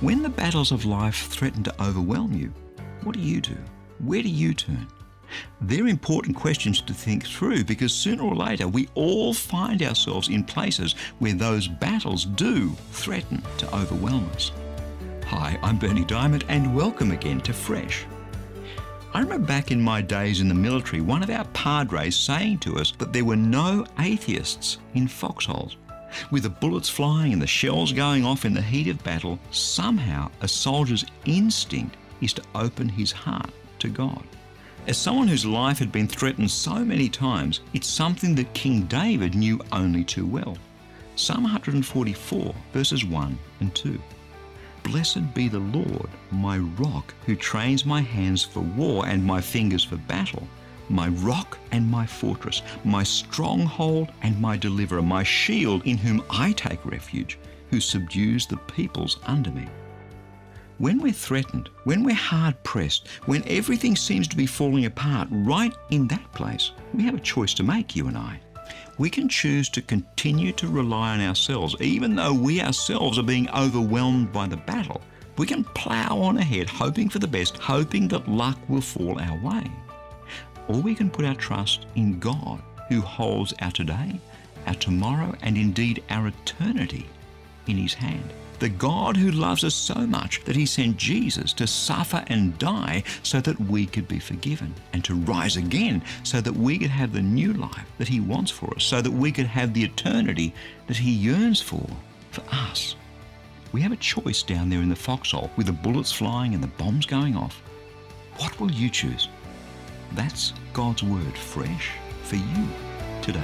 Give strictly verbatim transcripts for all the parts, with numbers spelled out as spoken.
When the battles of life threaten to overwhelm you, what do you do? Where do you turn? They're important questions to think through, because sooner or later we all find ourselves in places where those battles do threaten to overwhelm us. Hi, I'm Berni Dymet, and welcome again to Fresh. I remember back in my days in the military, one of our padres saying to us that there were no atheists in foxholes. With the bullets flying and the shells going off in the heat of battle, somehow a soldier's instinct is to open his heart to God. As someone whose life had been threatened so many times, it's something that King David knew only too well. Psalm one forty-four, verses one and two. Blessed be the Lord, my rock, who trains my hands for war and my fingers for battle, my rock and my fortress, my stronghold and my deliverer, my shield in whom I take refuge, who subdues the peoples under me. When we're threatened, when we're hard-pressed, when everything seems to be falling apart, right in that place, we have a choice to make, you and I. We can choose to continue to rely on ourselves, even though we ourselves are being overwhelmed by the battle. We can plough on ahead, hoping for the best, hoping that luck will fall our way. Or we can put our trust in God, who holds our today, our tomorrow, and indeed our eternity in His hand. The God who loves us so much that He sent Jesus to suffer and die so that we could be forgiven, and to rise again so that we could have the new life that He wants for us, so that we could have the eternity that He yearns for, for us. We have a choice down there in the foxhole with the bullets flying and the bombs going off. What will you choose? That's God's word fresh for you today.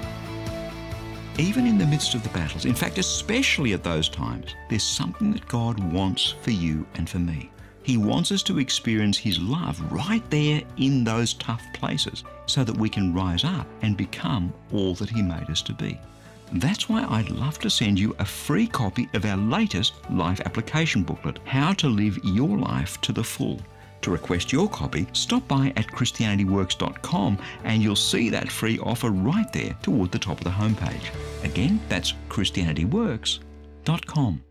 Even in the midst of the battles, in fact, especially at those times, there's something that God wants for you and for me. He wants us to experience His love right there in those tough places so that we can rise up and become all that He made us to be. That's why I'd love to send you a free copy of our latest life application booklet, How to Live Your Life to the Full. To request your copy, stop by at Christianity Works dot com and you'll see that free offer right there toward the top of the homepage. Again, that's Christianity Works dot com.